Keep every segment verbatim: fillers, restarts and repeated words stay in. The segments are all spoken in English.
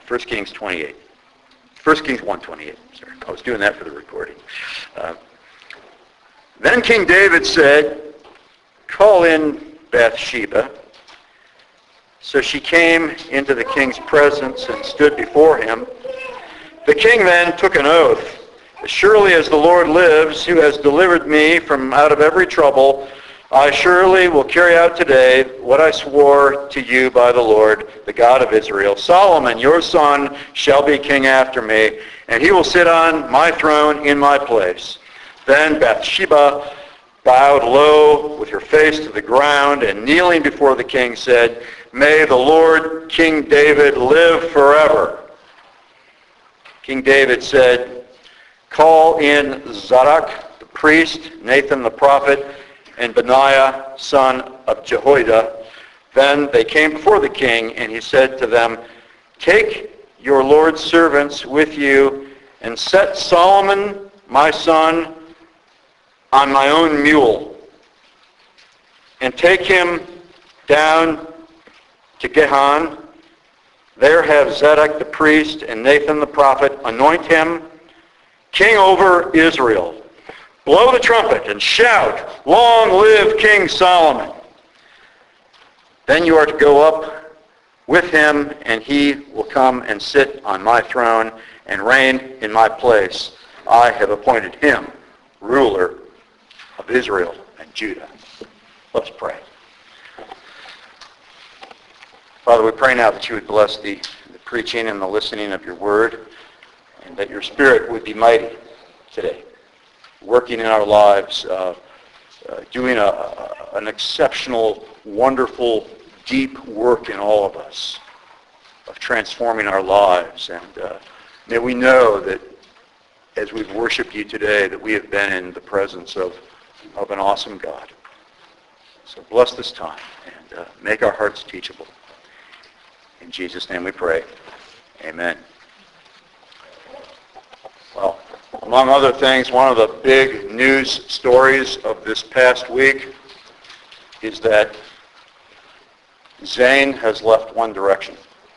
First Kings twenty-eight. First Kings one twenty-eight. Sorry, I was doing that for the recording. Uh, then King David said, "Call in Bathsheba." So she came into the king's presence and stood before him. The king then took an oath. "As surely as the Lord lives, who has delivered me from out of every trouble, I surely will carry out today what I swore to you by the Lord, the God of Israel. Solomon, your son, shall be king after me, and he will sit on my throne in my place." Then Bathsheba bowed low with her face to the ground, and kneeling before the king said, "May the Lord King David live forever." King David said, "Call in Zadok the priest, Nathan the prophet, and Benaiah son of Jehoiada." Then they came before the king, and he said to them, "Take your Lord's servants with you, and set Solomon my son on my own mule, and take him down to Gihon. There have Zadok the priest and Nathan the prophet anoint him king over Israel. Blow the trumpet and shout, 'Long live King Solomon!' Then you are to go up with him, and he will come and sit on my throne and reign in my place. I have appointed him ruler of Israel and Judah." Let's pray. Father, we pray now that you would bless the, the preaching and the listening of your word, and that your Spirit would be mighty today, working in our lives, uh, uh, doing a, a, an exceptional, wonderful, deep work in all of us, of transforming our lives. And uh, may we know that as we've worshiped you today, that we have been in the presence of, of an awesome God. So bless this time and uh, make our hearts teachable. In Jesus' name we pray. Amen. Well, among other things, one of the big news stories of this past week is that Zayn has left One Direction.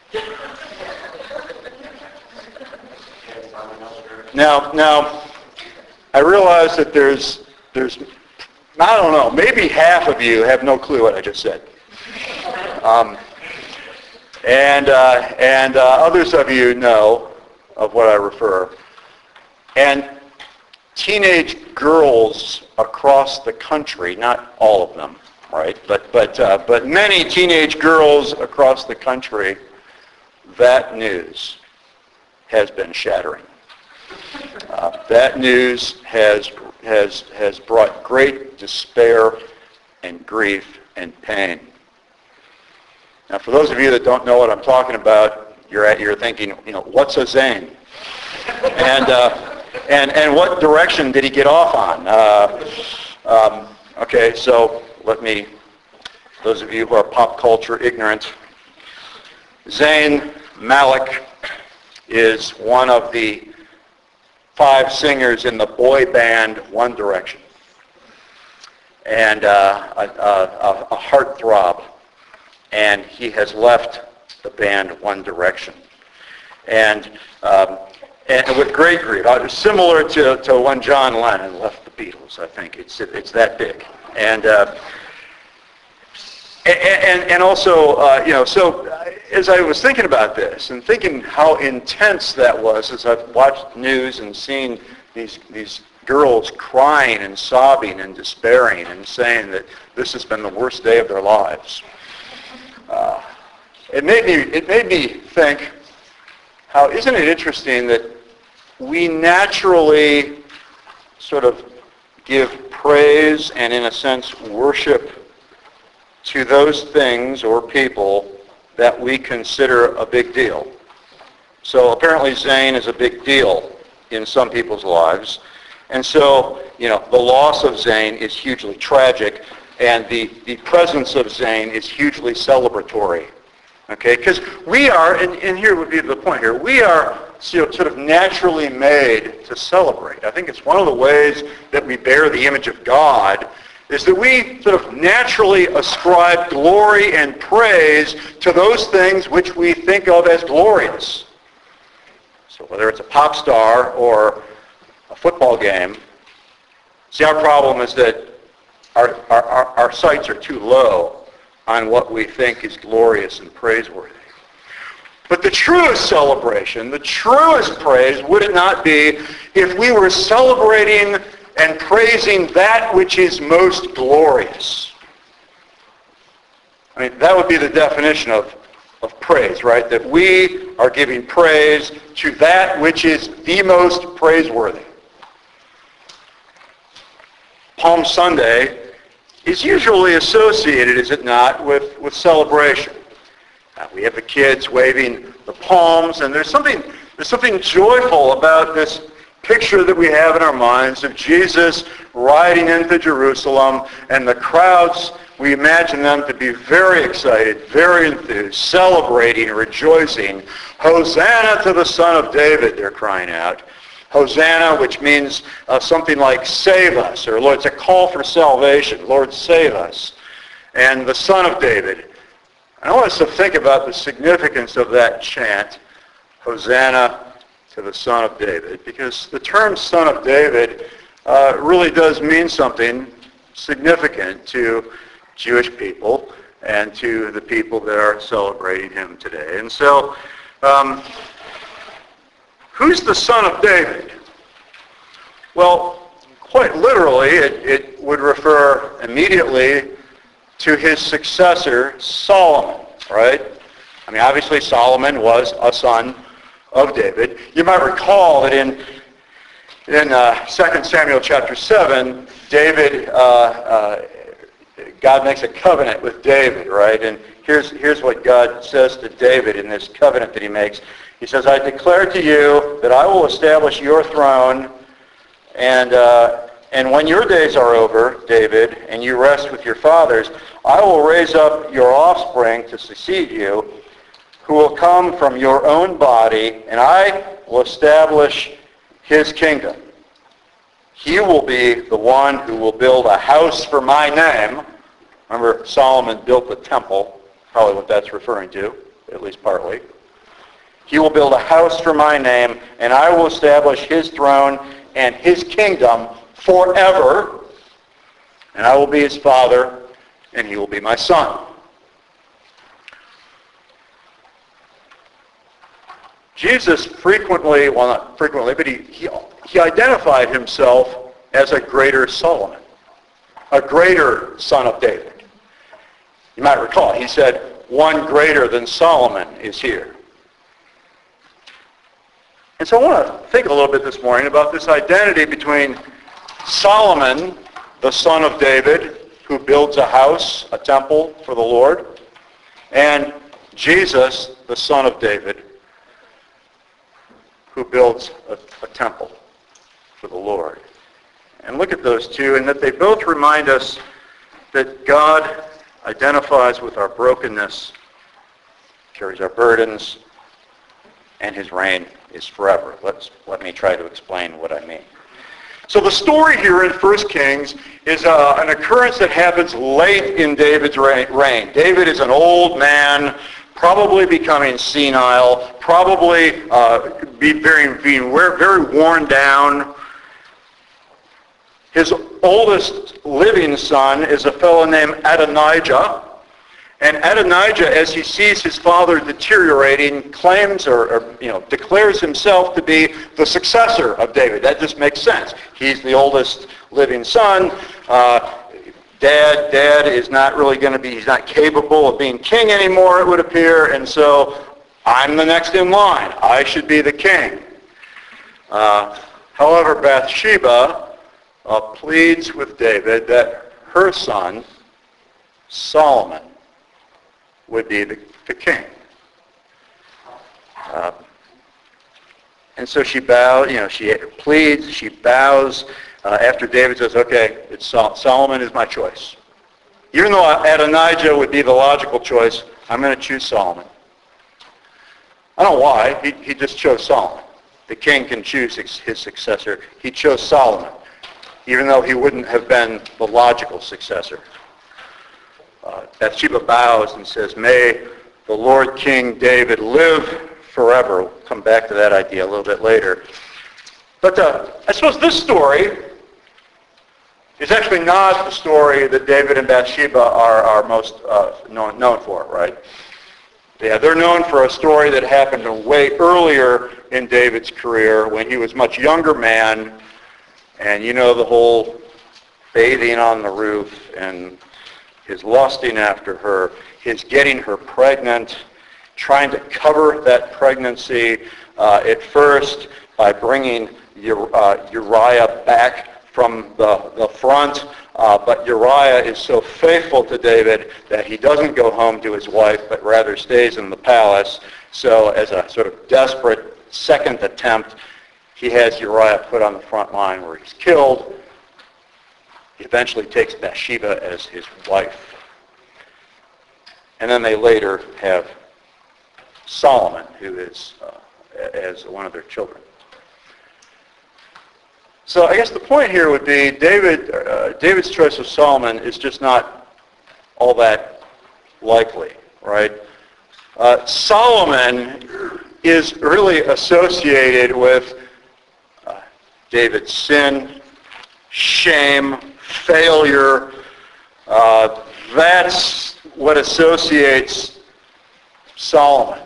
Now, now, I realize that there's, there's, I don't know, maybe half of you have no clue what I just said. Um, and uh, and uh, others of you know of what I refer. And teenage girls across the country, not all of them, right? But but uh, but many teenage girls across the country, that news has been shattering. Uh, that news has has has brought great despair and grief and pain. Now, for those of you that don't know what I'm talking about, you're at you're thinking, you know, what's a Zayn? And uh, and and what direction did he get off on? Uh, um, okay, so let me. Those of you who are pop culture ignorant, Zayn Malik is one of the five singers in the boy band One Direction, and uh, a, a, a heartthrob, and he has left the band One Direction, and um, and with great grief, uh, similar to, to when John Lennon left the Beatles. I think it's it's that big, and. Uh, And, and also, uh, you know, so as I was thinking about this and thinking how intense that was as I've watched news and seen these these girls crying and sobbing and despairing and saying that this has been the worst day of their lives, uh, it made me it made me think, how isn't it interesting that we naturally sort of give praise and, in a sense, worship to those things or people that we consider a big deal. So apparently Zayn is a big deal in some people's lives. And so, you know, the loss of Zayn is hugely tragic, and the, the presence of Zayn is hugely celebratory. Okay? Because we are, and, and here would be the point here, we are sort of naturally made to celebrate. I think it's one of the ways that we bear the image of God, is that we sort of naturally ascribe glory and praise to those things which we think of as glorious. So whether it's a pop star or a football game, see, our problem is that our, our, our, our sights are too low on what we think is glorious and praiseworthy. But the truest celebration, the truest praise, would it not be if we were celebrating and praising that which is most glorious? I mean, that would be the definition of, of praise, right? That we are giving praise to that which is the most praiseworthy. Palm Sunday is usually associated, is it not, with, with celebration. Uh, we have the kids waving the palms, and there's something there's something joyful about this picture that we have in our minds of Jesus riding into Jerusalem, and the crowds, we imagine them to be very excited, very enthused, celebrating, rejoicing. Hosanna to the Son of David, they're crying out. Hosanna, which means uh, something like save us, or Lord, it's a call for salvation. Lord, save us. And the Son of David. I want us to think about the significance of that chant, Hosanna to the Son of David, because the term Son of David uh, really does mean something significant to Jewish people and to the people that are celebrating him today. And so, um, who's the Son of David? Well, quite literally, it, it would refer immediately to his successor, Solomon, right? I mean, obviously Solomon was a son of David. You might recall that in in uh, Second Samuel chapter seven, David, uh, uh, God makes a covenant with David, right? And here's here's what God says to David in this covenant that he makes. He says, I declare to you that I will establish your throne, and uh, and when your days are over, David, and you rest with your fathers, I will raise up your offspring to succeed you, who will come from your own body, and I will establish his kingdom. He will be the one who will build a house for my name. Remember, Solomon built the temple, probably what that's referring to, at least partly. He will build a house for my name, and I will establish his throne and his kingdom forever, and I will be his father, and he will be my son. Jesus frequently, well not frequently, but he, he, he identified himself as a greater Solomon, a greater son of David. You might recall, he said, one greater than Solomon is here. And so I want to think a little bit this morning about this identity between Solomon, the son of David, who builds a house, a temple for the Lord, and Jesus, the son of David, who builds a, a temple for the Lord. And look at those two, and that they both remind us that God identifies with our brokenness, carries our burdens, and his reign is forever. Let's, let me try to explain what I mean. So the story here in First Kings is uh, an occurrence that happens late in David's reign. David is an old man, probably becoming senile, probably uh, be very, being very worn down. His oldest living son is a fellow named Adonijah. And Adonijah, as he sees his father deteriorating, claims or, or you know declares himself to be the successor of David. That just makes sense. He's the oldest living son. Uh, dad, dad is not really going to be, he's not capable of being king anymore, it would appear, and so I'm the next in line. I should be the king. Uh, however, Bathsheba uh, pleads with David that her son, Solomon, would be the, the king. Uh, and so she bows, you know, she pleads, she bows uh, after David says, okay, it's Sol- Solomon is my choice. Even though Adonijah would be the logical choice, I'm going to choose Solomon. I don't know why. He, he just chose Solomon. The king can choose his, his successor. He chose Solomon, even though he wouldn't have been the logical successor. Uh, Bathsheba bows and says, may the Lord King David live forever. We'll come back to that idea a little bit later. But uh, I suppose this story is actually not the story that David and Bathsheba are, are most uh, known, known for, right? Yeah, they're known for a story that happened way earlier in David's career when he was a much younger man, and you know the whole bathing on the roof and his lusting after her, his getting her pregnant, trying to cover that pregnancy uh, at first by bringing uh, Uriah back from the, the front, uh, but Uriah is so faithful to David that he doesn't go home to his wife, but rather stays in the palace. So as a sort of desperate second attempt, he has Uriah put on the front line where he's killed. He eventually takes Bathsheba as his wife. And then they later have Solomon, who is uh, as one of their children. So I guess the point here would be David. Uh, David's choice of Solomon is just not all that likely, right? Uh, Solomon is really associated with uh, David's sin, shame, failure. Uh, that's what associates Solomon.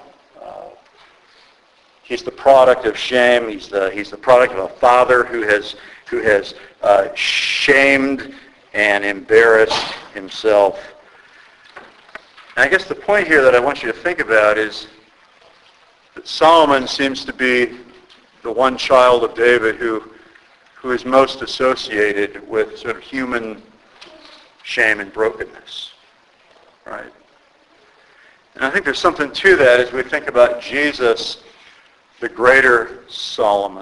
He's the product of shame. He's the he's the product of a father who has who has uh, shamed and embarrassed himself. And I guess the point here that I want you to think about is that Solomon seems to be the one child of David who who is most associated with sort of human shame and brokenness, right? And I think there's something to that as we think about Jesus, the greater Solomon,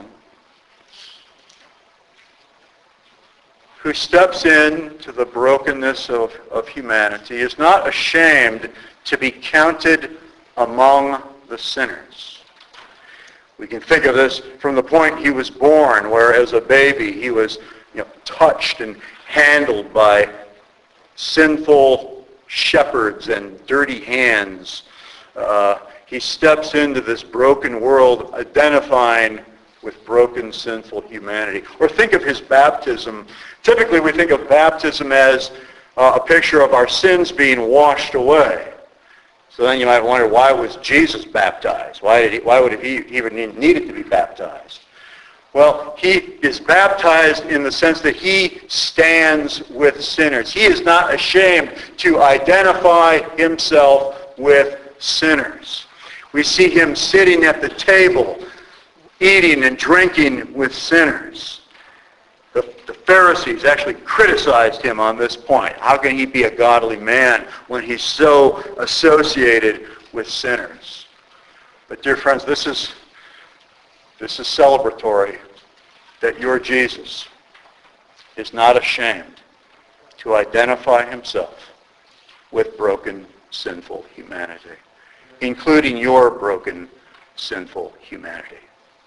who steps into the brokenness of, of humanity, is not ashamed to be counted among the sinners. We can think of this from the point he was born, where as a baby he was, you know, touched and handled by sinful shepherds and dirty hands. Uh, He steps into this broken world identifying with broken, sinful humanity. Or think of his baptism. Typically we think of baptism as uh, a picture of our sins being washed away. So then you might wonder, why was Jesus baptized? Why did he, why would he even needed to be baptized? Well, he is baptized in the sense that he stands with sinners. He is not ashamed to identify himself with sinners. We see him sitting at the table, eating and drinking with sinners. The, the Pharisees actually criticized him on this point. How can he be a godly man when he's so associated with sinners? But dear friends, this is, this is celebratory that your Jesus is not ashamed to identify himself with broken, sinful humanity, including your broken, sinful humanity.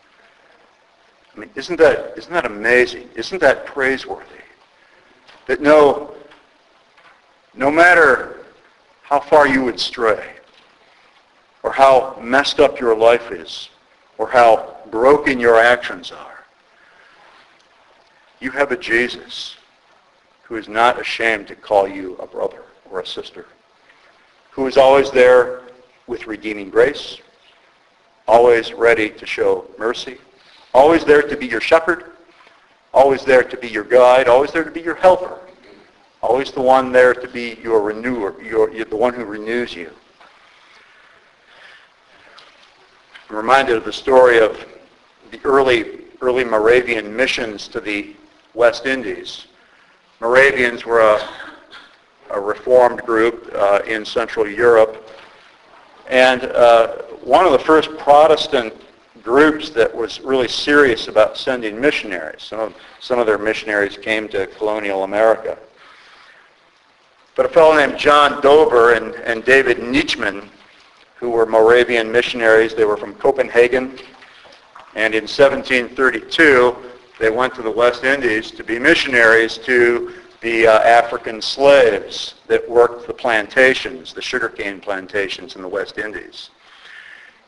I mean, isn't that, isn't that amazing? Isn't that praiseworthy? That no, no matter how far you would stray, or how messed up your life is, or how broken your actions are, you have a Jesus who is not ashamed to call you a brother or a sister, who is always there with redeeming grace, always ready to show mercy, always there to be your shepherd, always there to be your guide, always there to be your helper, always the one there to be your renewer, your, you're the one who renews you. I'm reminded of the story of the early, early Moravian missions to the West Indies. Moravians were a, a reformed group uh, in Central Europe. And uh, one of the first Protestant groups that was really serious about sending missionaries. Some of, some of their missionaries came to colonial America. But a fellow named John Dover and, and David Nietzschmann, who were Moravian missionaries, they were from Copenhagen. And in seventeen thirty-two, they went to the West Indies to be missionaries to the uh, African slaves that worked the plantations, the sugarcane plantations in the West Indies.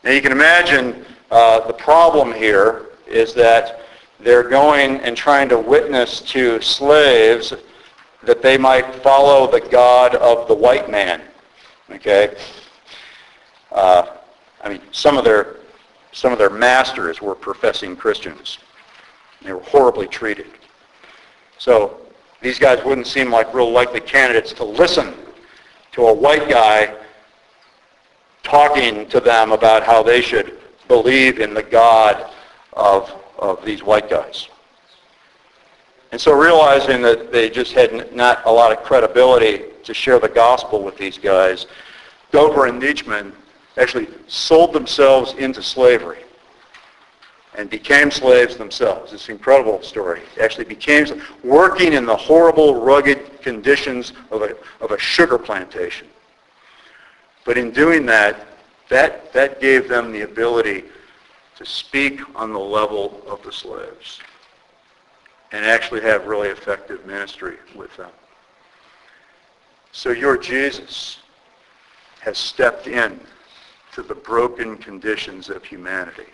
Now you can imagine uh, the problem here is that they're going and trying to witness to slaves that they might follow the God of the white man. Okay? Uh, I mean, some of their some of their masters were professing Christians. They were horribly treated. So these guys wouldn't seem like real likely candidates to listen to a white guy talking to them about how they should believe in the God of, of these white guys. And so realizing that they just had n- not a lot of credibility to share the gospel with these guys, Dover and Nietzschman actually sold themselves into slavery and became slaves themselves. It's an incredible story. They actually became, working in the horrible, rugged conditions of a, of a sugar plantation. But in doing that, that, that gave them the ability to speak on the level of the slaves and actually have really effective ministry with them. So your Jesus has stepped in to the broken conditions of humanity.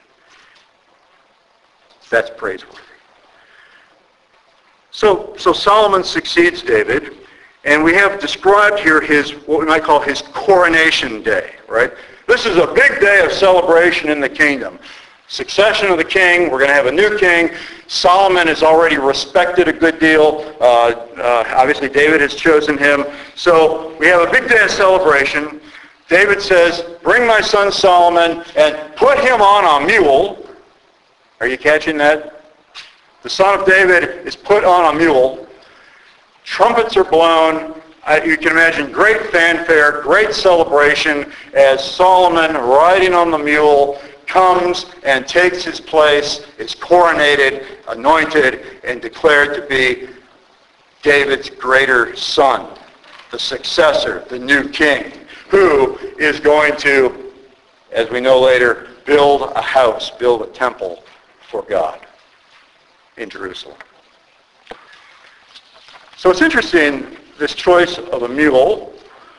That's praiseworthy. So, so Solomon succeeds David, and we have described here his, what we might call his coronation day, right? This is a big day of celebration in the kingdom. Succession of the king, we're going to have a new king. Solomon has already respected a good deal. Uh, uh, obviously, David has chosen him. So we have a big day of celebration. David says, bring my son Solomon and put him on a mule. Are you catching that? The son of David is put on a mule. Trumpets are blown. Uh, you can imagine great fanfare, great celebration as Solomon, riding on the mule, comes and takes his place, is coronated, anointed, and declared to be David's greater son, the successor, the new king, who is going to, as we know later, build a house, build a temple for God in Jerusalem. So it's interesting, this choice of a mule.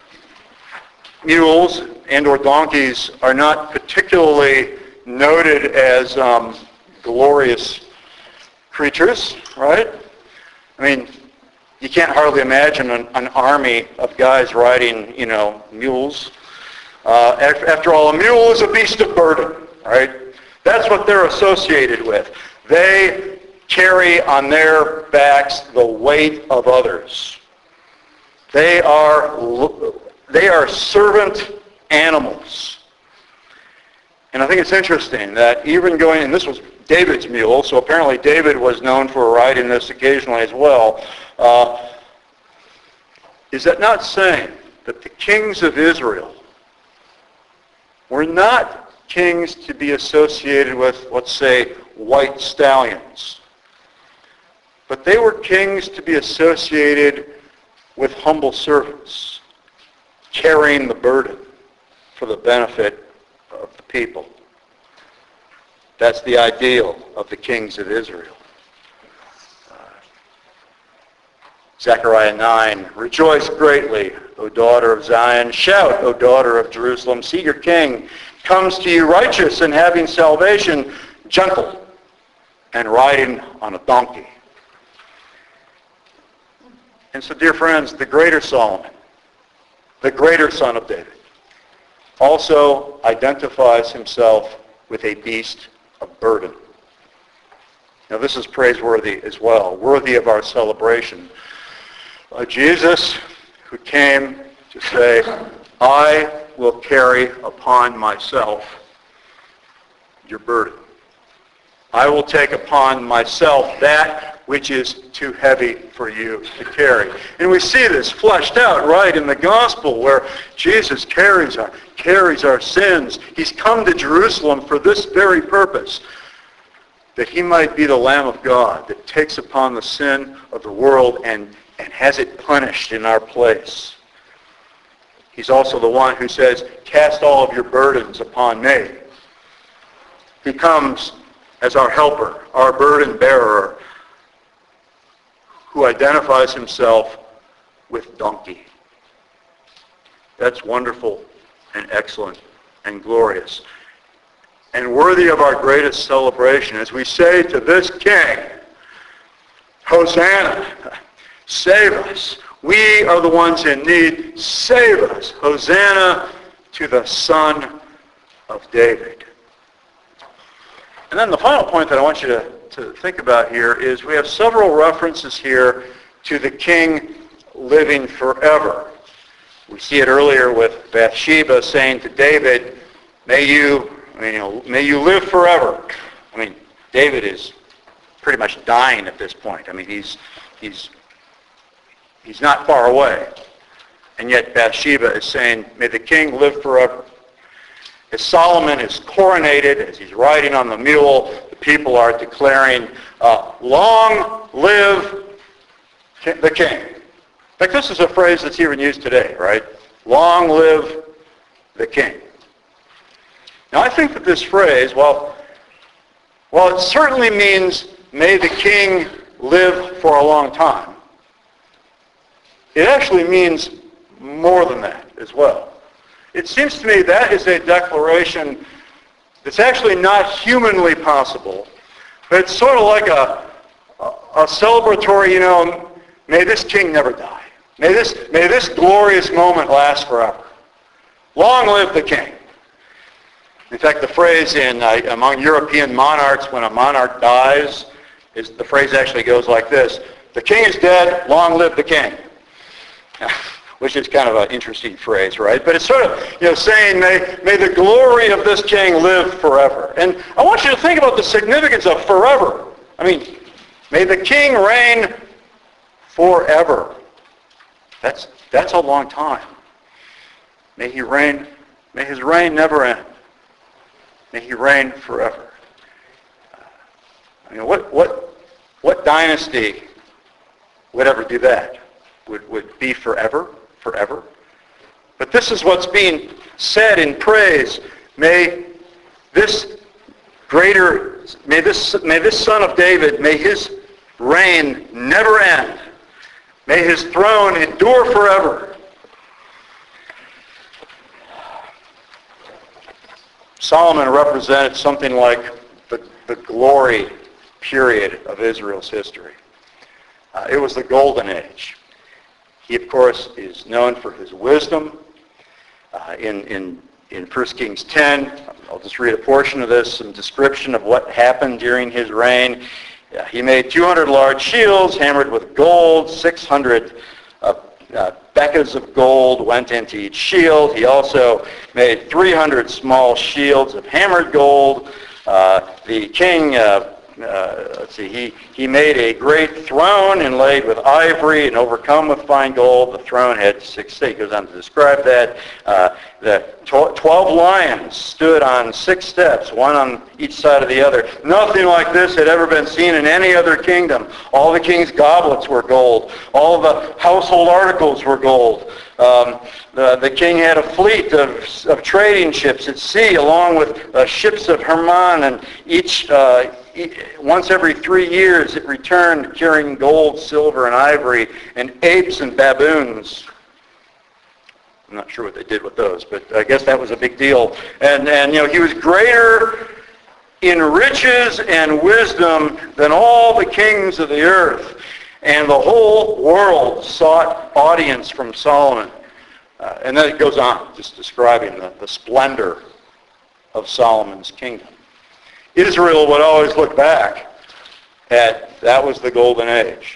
Mules and or donkeys are not particularly noted as um, glorious creatures, right? I mean, you can't hardly imagine an, an army of guys riding, you know, mules. Uh, after all, a mule is a beast of burden, right? That's what they're associated with. They carry on their backs the weight of others. They are they are servant animals. And I think it's interesting that even going, and this was David's mule, so apparently David was known for riding this occasionally as well. Uh, is that not saying that the kings of Israel were not kings to be associated with, let's say, white stallions, but they were kings to be associated with humble servants, carrying the burden for the benefit of the people. That's the ideal of the kings of Israel. Uh, Zechariah nine, rejoice greatly, O daughter of Zion. Shout, O daughter of Jerusalem. See, your king comes to you righteous and having salvation, gentle and riding on a donkey. And so, dear friends, the greater Solomon, the greater son of David, also identifies himself with a beast of burden. Now this is praiseworthy as well, worthy of our celebration. Uh, Jesus, who came to say, I will carry upon myself your burden. I will take upon myself that which is too heavy for you to carry. And we see this fleshed out right in the gospel where Jesus carries our, carries our sins. He's come to Jerusalem for this very purpose, that he might be the Lamb of God that takes upon the sin of the world and, and has it punished in our place. He's also the one who says, cast all of your burdens upon me. He comes as our helper, our burden bearer, who identifies himself with donkey. That's wonderful and excellent and glorious. and worthy of our greatest celebration as we say to this King, Hosanna, save us. We are the ones in need. Save us. Hosanna to the Son of David. And then the final point that I want you to, to think about here is we have several references here to the King living forever. We see it earlier with Bathsheba saying to David, may you, I mean, you know, may you live forever. I mean, David is pretty much dying at this point. I mean, he's he's he's not far away. And yet Bathsheba is saying, may the King live forever. As Solomon is coronated, as he's riding on the mule, the people are declaring, uh, long live the King. In fact, this is a phrase that's even used today, right? Long live the King. Now, I think that this phrase, well, while it certainly means may the King live for a long time, it actually means more than that as well. It seems to me that is a declaration that's actually not humanly possible, but it's sort of like a, a, a celebratory, you know, may this King never die. May this, may this glorious moment last forever. Long live the King. In fact, the phrase in uh, among European monarchs, when a monarch dies, is the phrase actually goes like this: the King is dead, long live the King. Which is kind of an interesting phrase, right? But it's sort of, you know, saying, may, may the glory of this King live forever. And I want you to think about the significance of forever. I mean, may the King reign forever. That's, that's a long time. May he reign, may his reign never end. May he reign forever. I mean, what, what, what dynasty would ever do that? Would, would be forever? Forever. But this is what's being said in praise. May this greater, may this, may this Son of David, may his reign never end. May his throne endure forever. Solomon represented something like the, the glory period of Israel's history. Uh, it was the golden age. He, of course, is known for his wisdom. Uh, in, in, in First Kings ten, I'll just read a portion of this, some description of what happened during his reign. Uh, he made two hundred large shields hammered with gold, six hundred uh, uh, beckers of gold went into each shield. He also made three hundred small shields of hammered gold. Uh, the king... Uh, Uh, let's see, he, he made a great throne inlaid with ivory and overcome with fine gold. The throne had six, he goes on to describe that. Uh, the tw- twelve lions stood on six steps, one on each side of the other. Nothing like this had ever been seen in any other kingdom. All the king's goblets were gold. All the household articles were gold. Um, the, the king had a fleet of, of trading ships at sea, along with uh, ships of Hermon, and each uh, once every three years it returned carrying gold, silver, and ivory, and apes and baboons. I'm not sure what they did with those, but I guess that was a big deal. And, and you know, he was greater in riches and wisdom than all the kings of the earth. And the whole world sought audience from Solomon. Uh, and then it goes on, just describing the, the splendor of Solomon's kingdom. Israel would always look back at, that was the golden age.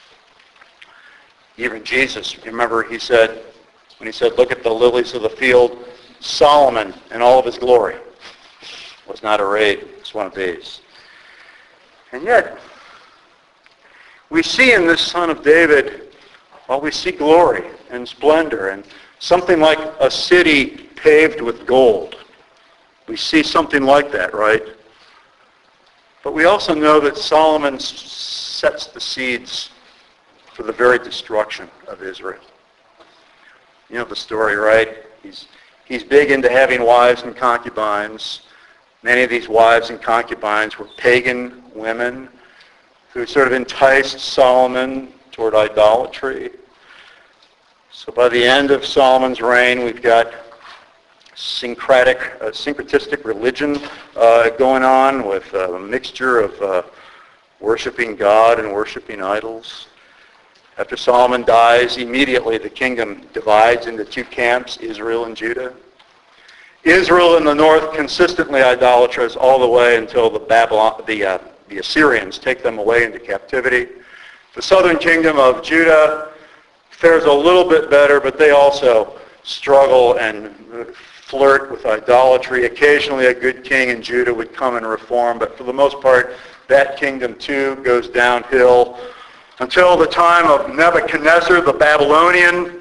Even Jesus, remember he said, when he said, look at the lilies of the field, Solomon in all of his glory was not arrayed as one of these. And yet, we see in this Son of David, well, we see glory and splendor and something like a city paved with gold. We see something like that, right? But we also know that Solomon sets the seeds for the very destruction of Israel. You know the story, right? He's, he's big into having wives and concubines. Many of these wives and concubines were pagan women who sort of enticed Solomon toward idolatry. So by the end of Solomon's reign, we've got syncretic, uh, syncretistic religion uh, going on with a mixture of uh, worshiping God and worshiping idols. After Solomon dies, immediately the kingdom divides into two camps, Israel and Judah. Israel in the north consistently idolatrous all the way until the Babylon, the, uh, the Assyrians take them away into captivity. The southern kingdom of Judah fares a little bit better, but they also struggle and flirt with idolatry. Occasionally a good king in Judah would come and reform, but for the most part, that kingdom too goes downhill until the time of Nebuchadnezzar, the Babylonian,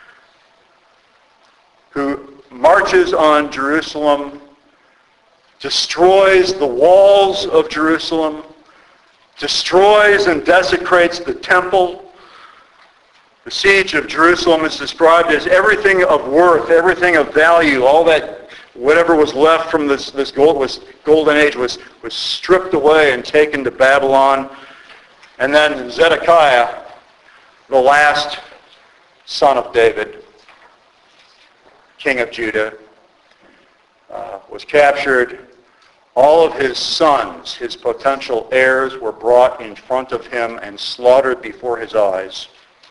who marches on Jerusalem, destroys the walls of Jerusalem, destroys and desecrates the temple. The siege of Jerusalem is described as everything of worth, everything of value, all that, whatever was left from this, this gold, was, golden age was, was stripped away and taken to Babylon. And then Zedekiah, the last son of David, king of Judah, uh, was captured. All of his sons, his potential heirs, were brought in front of him and slaughtered before his eyes.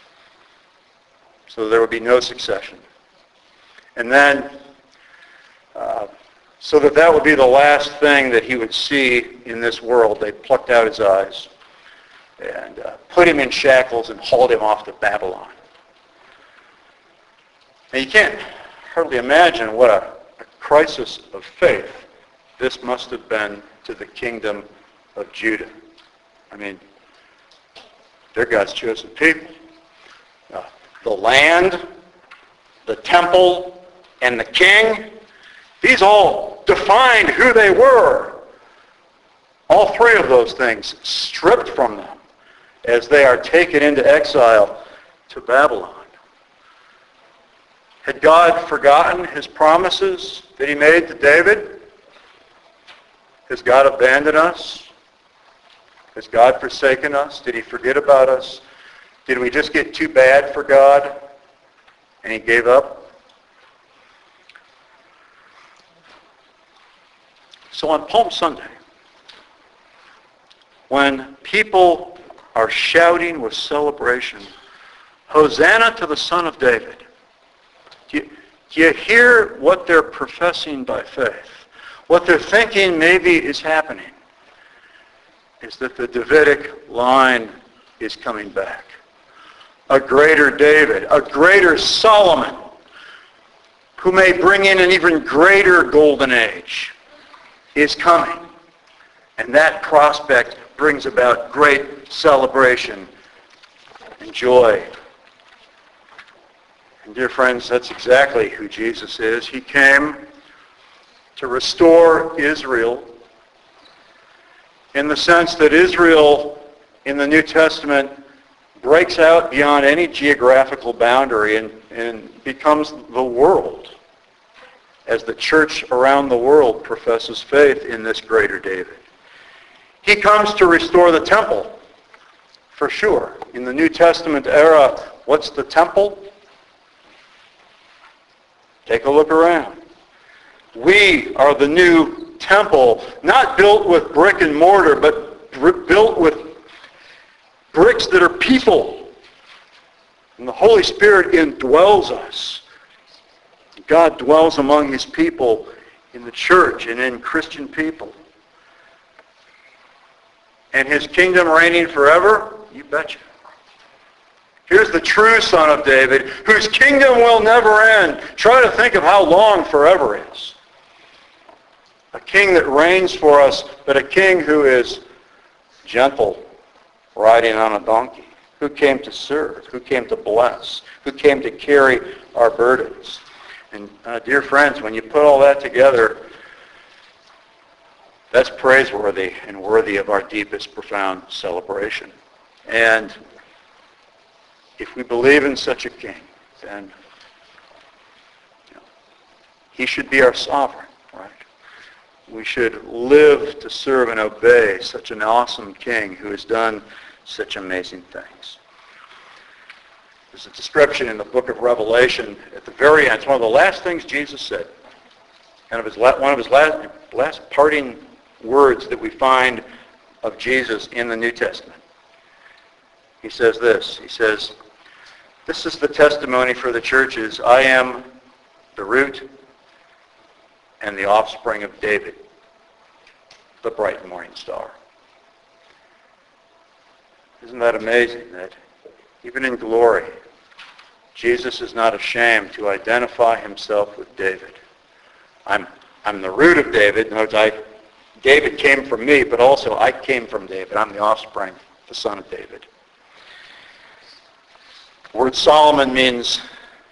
So there would be no succession. And then, uh, so that that would be the last thing that he would see in this world, they plucked out his eyes and uh, put him in shackles and hauled him off to Babylon. And you can't hardly imagine what a, a crisis of faith this must have been to the kingdom of Judah. I mean, they're God's chosen people. Uh, the land, the temple, and the king, these all defined who they were. All three of those things stripped from them as they are taken into exile to Babylon. Had God forgotten his promises that he made to David? Has God abandoned us? Has God forsaken us? Did he forget about us? Did we just get too bad for God and he gave up? So on Palm Sunday, when people are shouting with celebration, Hosanna to the Son of David, do you, do you hear what they're professing by faith? What they're thinking maybe is happening is that the Davidic line is coming back. A greater David, a greater Solomon, who may bring in an even greater golden age, is coming. And that prospect brings about great celebration and joy. And dear friends, that's exactly who Jesus is. He came to restore Israel in the sense that Israel in the New Testament breaks out beyond any geographical boundary and, and becomes the world as the church around the world professes faith in this greater David. He comes to restore the temple, for sure. In the New Testament era, what's the temple? Take a look around. We are the new temple, not built with brick and mortar, but br- built with bricks that are people. And the Holy Spirit indwells us. God dwells among his people in the church and in Christian people. And his kingdom reigning forever? You betcha. Here's the true Son of David, whose kingdom will never end. Try to think of how long forever is. A king that reigns for us, but a king who is gentle, riding on a donkey, who came to serve, who came to bless, who came to carry our burdens. And uh, dear friends, when you put all that together, that's praiseworthy and worthy of our deepest, profound celebration. And if we believe in such a king, then you know, he should be our sovereign, right? We should live to serve and obey such an awesome king who has done such amazing things. There's a description in the book of Revelation at the very end. It's one of the last things Jesus said. And of his la- one of his last, last parting words that we find of Jesus in the New Testament. He says this. He says, "This is the testimony for the churches. I am the root and the offspring of David, the bright morning star." Isn't that amazing that even in glory, Jesus is not ashamed to identify himself with David. I'm, I'm the root of David. Notice I, David came from me, but also I came from David. I'm the offspring, the son of David. The word Solomon means,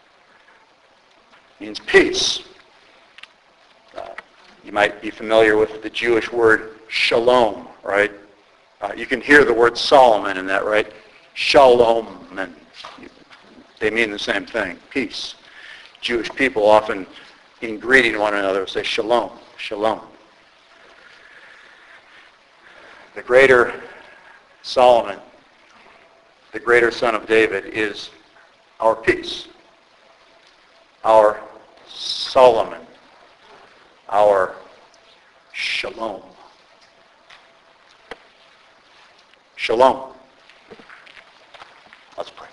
means peace. Uh, you might be familiar with the Jewish word shalom, right? Uh, you can hear the word Solomon in that, right? Shalom. And they mean the same thing, peace. Jewish people often, in greeting one another, say shalom, shalom. The greater Solomon, the greater son of David, is our peace, our Solomon, our shalom. Shalom. Let's pray.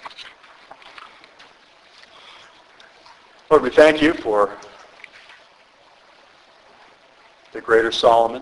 Lord, we thank you for the greater Solomon.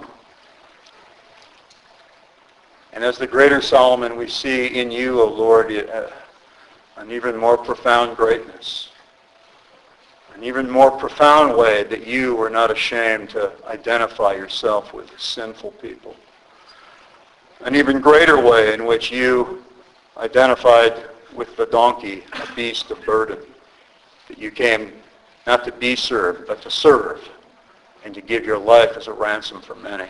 And as the greater Solomon, we see in you, O Lord, an even more profound greatness. An even more profound way that you were not ashamed to identify yourself with sinful people. An even greater way in which you identified with the donkey, a beast of burden. That you came not to be served, but to serve, and to give your life as a ransom for many.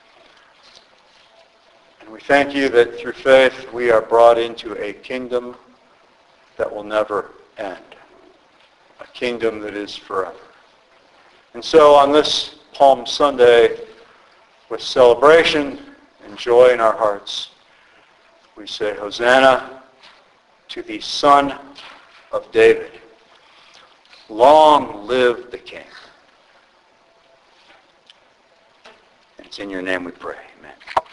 And we thank you that through faith we are brought into a kingdom that will never end. A kingdom that is forever. And so on this Palm Sunday, with celebration and joy in our hearts, we say, Hosanna to the Son of David. Long live the King. And it's in your name we pray. Amen.